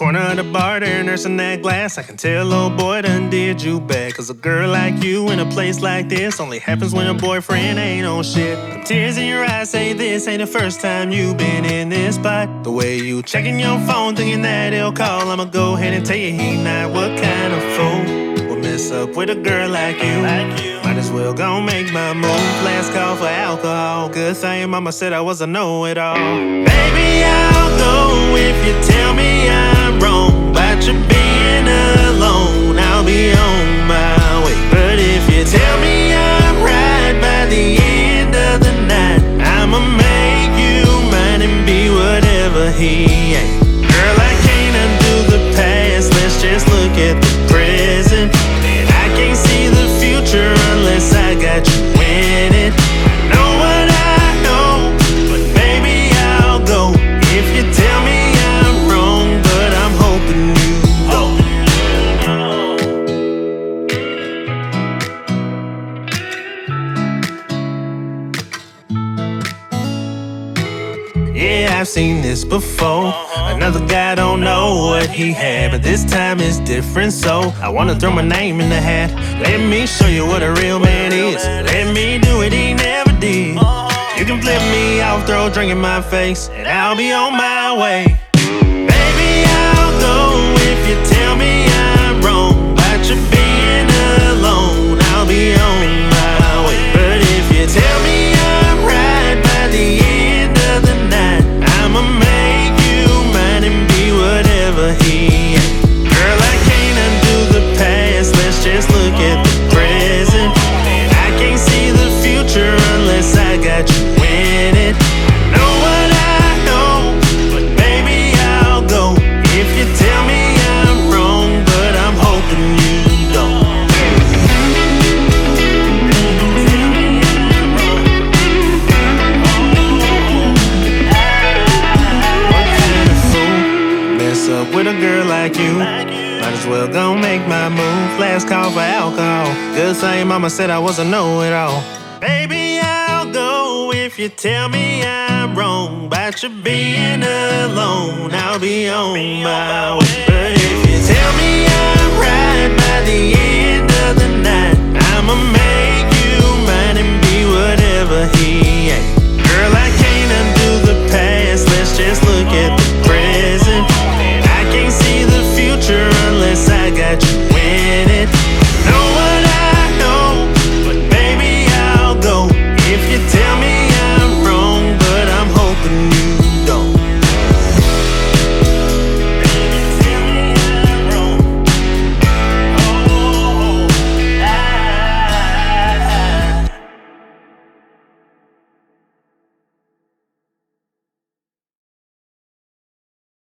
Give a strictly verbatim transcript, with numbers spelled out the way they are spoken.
corner of the bar there, nursing that glass. I can tell, old boy done did you bad. Cause a girl like you in a place like this only happens when a boyfriend ain't on shit. The tears in your eyes say this ain't the first time you been in this spot. The way you checking your phone thinking that he'll call, I'ma go ahead and tell you he not. What kind of fool would mess up with a girl like you? Might as well gon' make my move. Last call for alcohol. Good thing mama said I was a know-it-all. Baby, I'll go if you tell me I'm wrong about you being alone. I'll be on my way. But if you tell me I'm right by the end of the night, I'ma make you mine and be whatever he ain't. Girl, I can't undo the past. Let's just look at the present. And I can't see the future unless I got you in it. I know what I know, but baby, I'll go if you tell me I'm wrong, but I'm hoping you don't. Yeah, I've seen this before. Another guy don't know what he had, but this time it's different, so I wanna throw my name in the hat. Let me show you what a real man is. Let me do it he never did. You can flip me off, throw a drink in my face, and I'll be on my way. Baby, I'll go if you tell me I'm wrong about you being alone. I'll be on my way. But if you tell me I'm right by the end of the night, I'ma make you mine and be whatever he ain't. Girl, I can't undo the past. Let's just look at the present. And I can't see the future unless I got you in it. I know what I know, but baby, I'll go if you tell me I'm wrong, but I'm hoping you don't. What kind of fool mess up with a girl like you? Might as well gon' make my move. Last call for alcohol. Good thing mama said I was a know-it-all. Baby, I'll go if you tell me I'm wrong about you being alone. I'll be on my way. But if you tell me I'm right by the end of the night, I'm a man.